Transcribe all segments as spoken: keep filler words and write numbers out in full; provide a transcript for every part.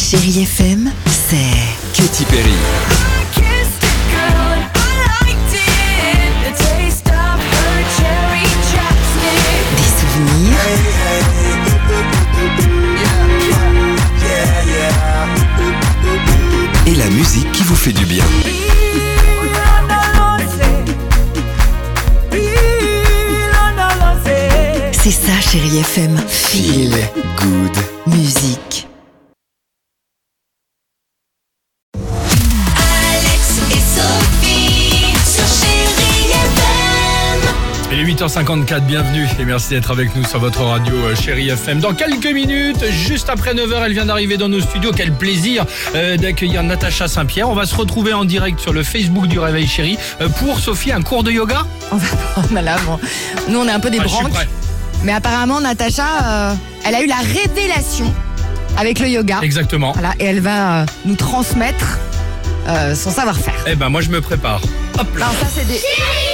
Chérie F M, c'est Katy Perry. des souvenirs, Et la musique qui vous fait du bien. c'est ça Chérie F M. Feel good. Musique. Alex et Sophie sur Chérie F M. Il est huit heures cinquante-quatre, bienvenue et merci d'être avec nous sur votre radio euh, Chérie F M. Dans quelques minutes, juste après neuf heures, elle vient d'arriver dans nos studios. Quel plaisir euh, d'accueillir Natacha Saint-Pierre. On va se retrouver en direct sur le Facebook du Réveil Chérie euh, pour, Sophie, un cours de yoga. On va on a là, bon. Nous on est un peu des Ah, je suis branques, prêt. mais apparemment Natacha, euh, elle a eu la révélation avec le yoga. Exactement. Voilà, et elle va euh, nous transmettre euh, son savoir-faire. Eh ben moi je me prépare. Hop là. Alors ça c'est des...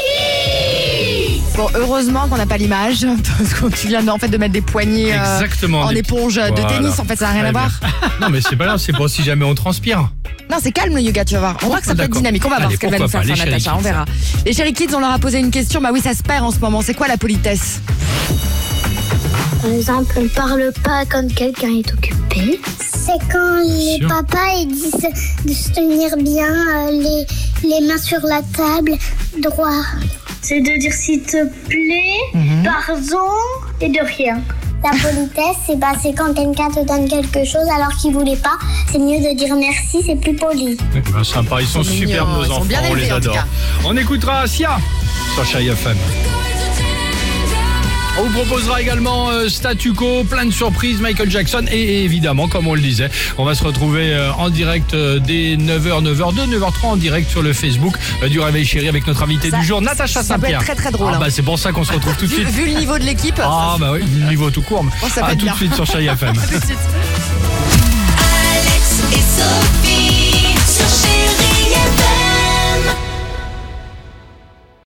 Bon, heureusement qu'on n'a pas l'image, parce que tu viens en fait de mettre des poignées euh, Exactement. en des- éponge de Voilà. tennis, en fait ça n'a rien Très à voir. bien. Non mais c'est pas grave, c'est pour si jamais on transpire. Non, c'est calme le yoga, tu vas voir. On voit que ça peut être d'accord. dynamique. On va voir Allez, ce qu'elle va nous pourquoi faire pas, faire, les Natacha, Chéri on verra. Les Chéri Kids, on leur a posé une question. Bah oui, ça se perd en ce moment. C'est quoi la politesse? Par exemple, on parle pas quand quelqu'un est occupé. C'est quand les Sûr. papas ils disent de se tenir bien, euh, les, les mains sur la table, droit. C'est de dire s'il te plaît, pardon et de rien. La politesse, c'est bah, c'est quand quelqu'un te donne quelque chose alors qu'il voulait pas. C'est mieux de dire merci, c'est plus poli. Eh ben, sympa, ils sont, Ils sont superbes mignons, nos ils sont enfants, bien on élevés, les en tout adore. cas. On écoutera Sia sur Chérie F M. On vous proposera également euh, Statu Quo, plein de surprises, Michael Jackson et évidemment, comme on le disait, on va se retrouver euh, en direct euh, dès neuf heures, neuf heures deux, neuf heures trois en direct sur le Facebook euh, du Réveil Chéri avec notre invité Ça- du jour, Natacha ça peut Saint-Pierre. être très, très drôle, Ah, hein. bah, c'est pour ça qu'on se retrouve tout de Vu, suite. vu le niveau de l'équipe, Ah bah oui, niveau tout court. Oh, ça va À être tout de bien. suite sur Chérie F M. tout de suite.